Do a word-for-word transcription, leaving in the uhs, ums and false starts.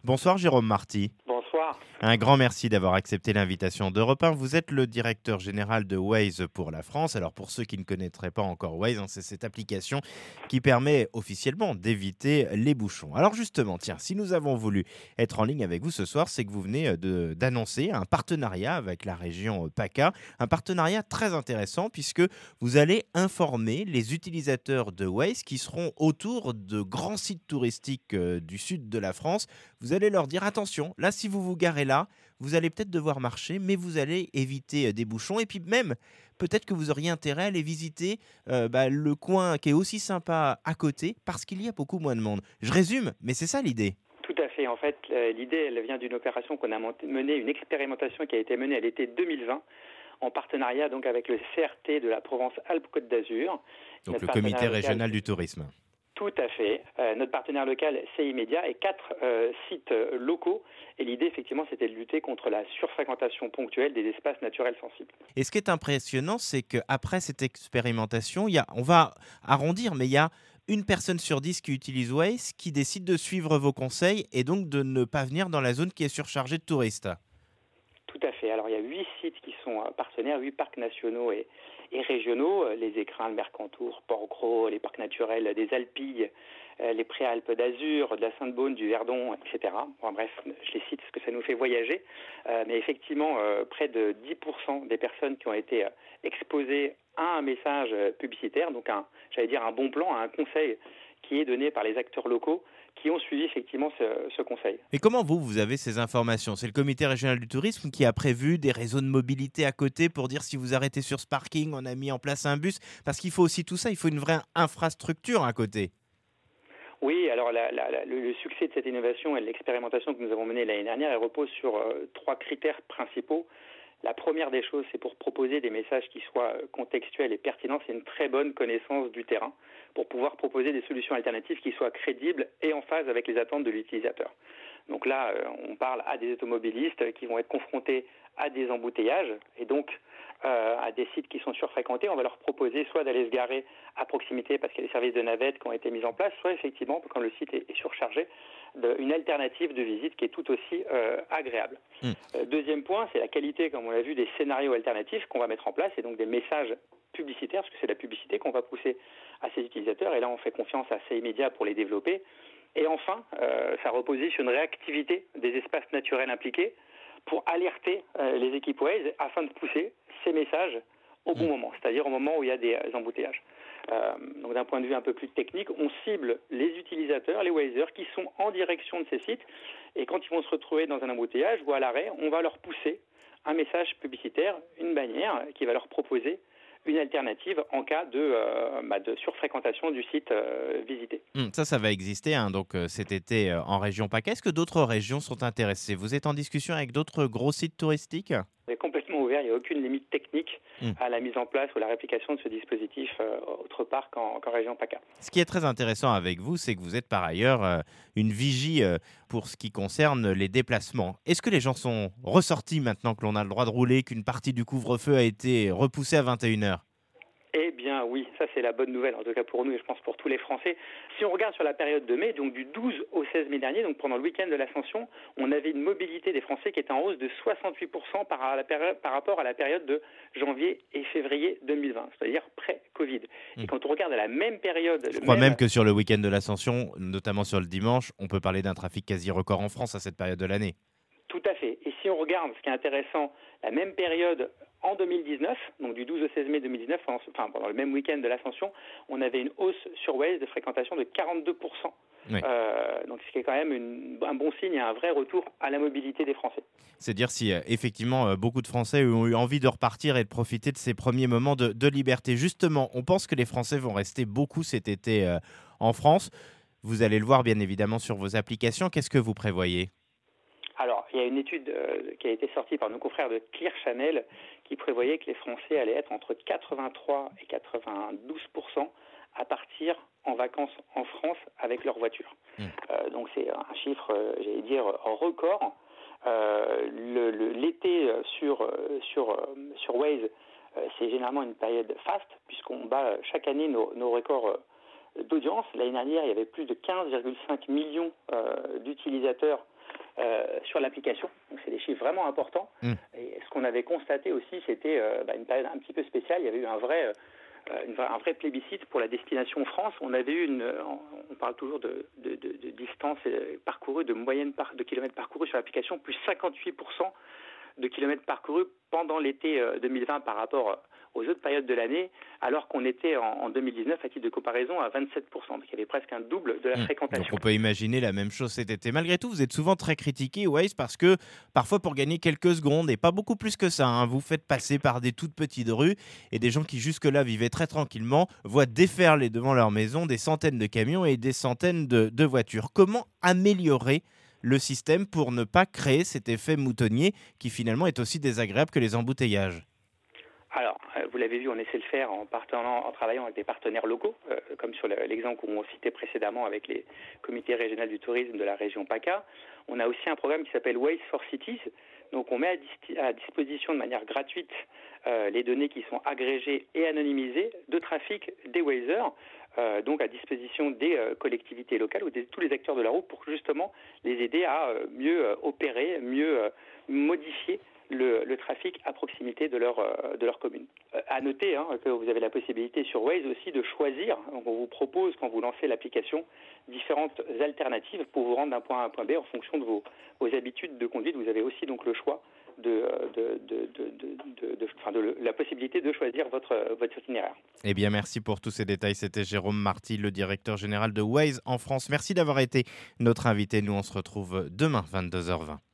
Bonsoir Jérôme Marty. Bonsoir. Un grand merci d'avoir accepté l'invitation d'Europe un. Vous êtes le directeur général de Waze pour la France. Alors pour ceux qui ne connaîtraient pas encore Waze, hein, c'est cette application qui permet officiellement d'éviter les bouchons. Alors justement, tiens, si nous avons voulu être en ligne avec vous ce soir, c'est que vous venez de, d'annoncer un partenariat avec la région PACA. Un partenariat très intéressant puisque vous allez informer les utilisateurs de Waze qui seront autour de grands sites touristiques euh, du sud de la France. Vous allez leur dire attention, là si vous vous garez là, vous allez peut-être devoir marcher, mais vous allez éviter euh, des bouchons. Et puis même, peut-être que vous auriez intérêt à aller visiter euh, bah, le coin qui est aussi sympa à côté, parce qu'il y a beaucoup moins de monde. Je résume, mais c'est ça l'idée. Tout à fait. En fait, euh, l'idée, elle vient d'une opération qu'on a menée, une expérimentation qui a été menée à l'été deux mille vingt, en partenariat donc avec le C R T de la Provence-Alpes-Côte d'Azur. Donc Notre le comité partenaire régional local, du tourisme. Tout à fait. Euh, notre partenaire local, C I Média, et quatre euh, sites euh, locaux. Et l'idée, effectivement, c'était de lutter contre la surfréquentation ponctuelle des espaces naturels sensibles. Et ce qui est impressionnant, c'est qu'après cette expérimentation, il y a, on va arrondir, mais il y a une personne sur dix qui utilise Waze qui décide de suivre vos conseils et donc de ne pas venir dans la zone qui est surchargée de touristes. Tout à fait. Alors, il y a huit sites qui sont partenaires, huit parcs nationaux et, et régionaux, les Écrins, le Mercantour, Port-Gros, les parcs naturels des Alpilles, les Préalpes d'Azur, de la Sainte-Beaune, du Verdon, et cetera. Bon, bref, je les cite parce que ça nous fait voyager. Euh, mais effectivement, euh, près de dix pour cent des personnes qui ont été exposées à un message publicitaire, donc un, j'allais dire un bon plan, un conseil qui est donné par les acteurs locaux, qui ont suivi effectivement ce, ce conseil. Et comment vous, vous avez ces informations? C'est le comité régional du tourisme qui a prévu des réseaux de mobilité à côté pour dire si vous arrêtez sur ce parking, on a mis en place un bus? Parce qu'il faut aussi tout ça, il faut une vraie infrastructure à côté. Oui, alors la, la, la, le, le succès de cette innovation et de l'expérimentation que nous avons menée l'année dernière, elle repose sur euh, trois critères principaux. La première des choses, c'est pour proposer des messages qui soient contextuels et pertinents, c'est une très bonne connaissance du terrain pour pouvoir proposer des solutions alternatives qui soient crédibles et en phase avec les attentes de l'utilisateur. Donc là, on parle à des automobilistes qui vont être confrontés à des embouteillages et donc euh, à des sites qui sont surfréquentés. On va leur proposer soit d'aller se garer à proximité parce qu'il y a des services de navette qui ont été mis en place, soit effectivement, quand le site est, est surchargé, de, une alternative de visite qui est tout aussi euh, agréable. Mmh. Euh, deuxième point, c'est la qualité, comme on l'a vu, des scénarios alternatifs qu'on va mettre en place et donc des messages publicitaires, parce que c'est la publicité qu'on va pousser à ces utilisateurs. Et là, on fait confiance à C I Média pour les développer. Et enfin, euh, ça repose sur une réactivité des espaces naturels impliqués pour alerter euh, les équipes Waze afin de pousser ces messages au bon moment, c'est-à-dire au moment où il y a des embouteillages. Euh, donc d'un point de vue un peu plus technique, on cible les utilisateurs, les Wazers qui sont en direction de ces sites et quand ils vont se retrouver dans un embouteillage ou à l'arrêt, on va leur pousser un message publicitaire, une bannière qui va leur proposer une alternative en cas de, euh, bah, de surfréquentation du site euh, visité. Mmh, ça, ça va exister hein, donc, euh, cet été euh, en région PACA. Est-ce que d'autres régions sont intéressées? Vous êtes en discussion avec d'autres gros sites touristiques? C'est complètement ouvert, il n'y a aucune limite technique mmh. à la mise en place ou la réplication de ce dispositif euh, autre part qu'en, qu'en région PACA. Ce qui est très intéressant avec vous, c'est que vous êtes par ailleurs euh, une vigie euh, pour ce qui concerne les déplacements. Est-ce que les gens sont ressortis maintenant que l'on a le droit de rouler, qu'une partie du couvre-feu a été repoussée à vingt et une heures? Eh bien oui, ça c'est la bonne nouvelle, en tout cas pour nous et je pense pour tous les Français. Si on regarde sur la période de mai, donc du douze au seize mai dernier, donc pendant le week-end de l'Ascension, on avait une mobilité des Français qui était en hausse de soixante-huit pour cent par, la péri- par rapport à la période de janvier et février deux mille vingt, c'est-à-dire pré-Covid. Mmh. Et quand on regarde à la même période... Je crois même... même que sur le week-end de l'Ascension, notamment sur le dimanche, on peut parler d'un trafic quasi record en France à cette période de l'année. Tout à fait. Et si on regarde, ce qui est intéressant, la même période en deux mille dix-neuf, donc du douze au seize mai deux mille dix-neuf, enfin pendant le même week-end de l'Ascension, on avait une hausse sur Waze de fréquentation de quarante-deux pour cent. Oui. Euh, donc ce qui est quand même une, un bon signe et un vrai retour à la mobilité des Français. C'est dire si euh, effectivement euh, beaucoup de Français ont eu envie de repartir et de profiter de ces premiers moments de, de liberté. Justement, on pense que les Français vont rester beaucoup cet été euh, en France. Vous allez le voir bien évidemment sur vos applications. Qu'est-ce que vous prévoyez ? Alors, il y a une étude euh, qui a été sortie par nos confrères de Clear Channel qui prévoyait que les Français allaient être entre quatre-vingt-trois et quatre-vingt-douze pour cent à partir en vacances en France avec leur voiture. Mmh. Euh, donc c'est un chiffre, euh, j'allais dire, record. Euh, le, le, l'été sur, sur, sur Waze, euh, c'est généralement une période faste puisqu'on bat chaque année nos, nos records d'audience. L'année dernière, il y avait plus de quinze virgule cinq millions euh, d'utilisateurs euh, sur l'application. Donc c'est des chiffres vraiment importants. Mmh. Et ce qu'on avait constaté aussi, c'était euh, bah, une période un petit peu spéciale. Il y avait eu un vrai, euh, une, un vrai plébiscite pour la destination France. On avait eu une, on parle toujours de, de, de, de distance parcourue, de moyenne par, de kilomètres parcourus sur l'application, plus cinquante-huit pour cent de kilomètres parcourus pendant l'été deux mille vingt par rapport aux autres périodes de l'année, alors qu'on était en, en deux mille dix-neuf, à titre de comparaison, à vingt-sept pour cent. Donc il y avait presque un double de la mmh. fréquentation. Donc on peut imaginer la même chose cet été. Malgré tout, vous êtes souvent très critiqué, Waze, parce que parfois pour gagner quelques secondes, et pas beaucoup plus que ça, hein, vous faites passer par des toutes petites rues, et des gens qui jusque-là vivaient très tranquillement voient déferler devant leur maison des centaines de camions et des centaines de, de voitures. Comment améliorer le système pour ne pas créer cet effet moutonnier qui finalement est aussi désagréable que les embouteillages? Alors, vous l'avez vu, on essaie de le faire en, partenant, en travaillant avec des partenaires locaux, euh, comme sur l'exemple qu'on citait précédemment avec les comités régionaux du tourisme de la région PACA. On a aussi un programme qui s'appelle Waze for Cities. Donc, on met à, dis- à disposition de manière gratuite euh, les données qui sont agrégées et anonymisées de trafic des Wazers, euh, donc à disposition des euh, collectivités locales ou de tous les acteurs de la route pour justement les aider à euh, mieux euh, opérer, mieux euh, modifier Le, le trafic à proximité de leur, euh, de leur commune. Euh, à noter hein, que vous avez la possibilité sur Waze aussi de choisir, donc on vous propose quand vous lancez l'application différentes alternatives pour vous rendre d'un point A à un point B en fonction de vos, vos habitudes de conduite. Vous avez aussi donc le choix de, de, de, de, de, de, de, enfin de la possibilité de choisir votre, votre itinéraire. Eh bien, merci pour tous ces détails. C'était Jérôme Marty, le directeur général de Waze en France. Merci d'avoir été notre invité. Nous, on se retrouve demain, vingt-deux heures vingt.